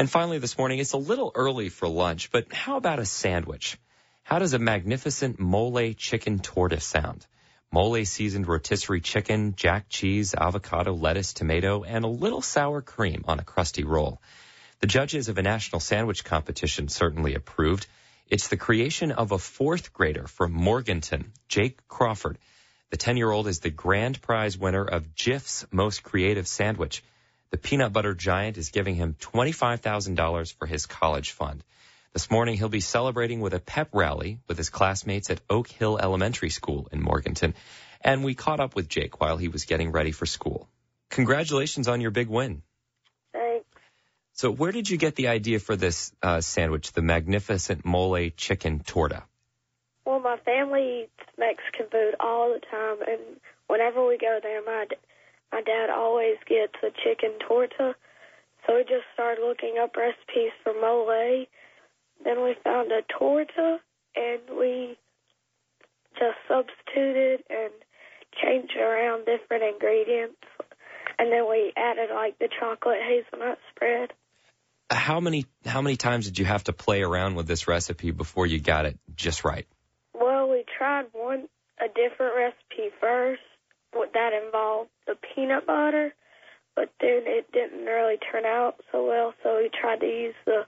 And finally this morning, it's a little early for lunch, but how about a sandwich? How does a magnificent mole chicken torta sound? Mole seasoned rotisserie chicken, jack cheese, avocado, lettuce, tomato, and a little sour cream on a crusty roll. The judges of a national sandwich competition certainly approved. It's the creation of a fourth grader from Morganton, Jake Crawford. The 10-year-old is the grand prize winner of Jif's Most Creative Sandwich. The peanut butter giant is giving him $25,000 for his college fund. This morning, he'll be celebrating with a pep rally with his classmates at Oak Hill Elementary School in Morganton. And we caught up with Jake while he was getting ready for school. Congratulations on your big win. Thanks. So where did you get the idea for this sandwich, the magnificent mole chicken torta? Well, my family eats Mexican food all the time, and whenever we go there, my dad always gets a chicken torta. So we just started looking up recipes for mole. Then we found a torta, and we just substituted and changed around different ingredients. And then we added, like, the chocolate hazelnut spread. How many times did you have to play around with this recipe before you got it just right? Well, we tried a different recipe first that involved the peanut butter, but then it didn't really turn out so well, so we tried to use the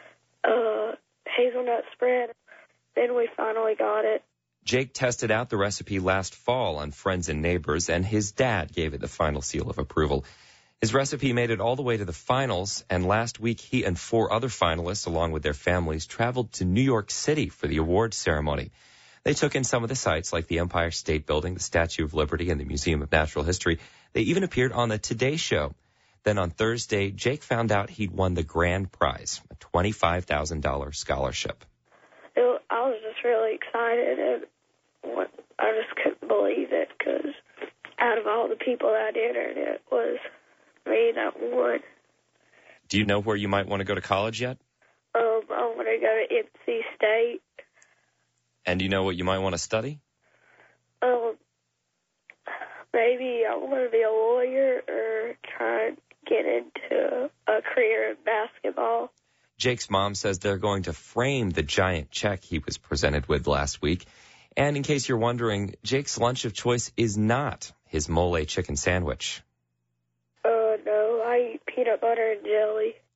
hazelnut spread. Then we finally got it. Jake tested out the recipe last fall on Friends and Neighbors, and his dad gave it the final seal of approval. His recipe made it all the way to the finals, and last week he and 4 other finalists, along with their families, traveled to New York City for the awards ceremony. They took in some of the sights like the Empire State Building, the Statue of Liberty, and the Museum of Natural History. They even appeared on the Today Show. Then on Thursday, Jake found out he'd won the grand prize, a $25,000 scholarship. I was just really excited, and I just couldn't believe it, because out of all the people that entered, it was me that won. Do you know where you might want to go to college yet? I want to go to NC State. And do you know what you might want to study? Maybe I want to be a lawyer or try and get into a career in basketball. Jake's mom says they're going to frame the giant check he was presented with last week. And in case you're wondering, Jake's lunch of choice is not his mole chicken sandwich. No, I eat peanut butter and jelly.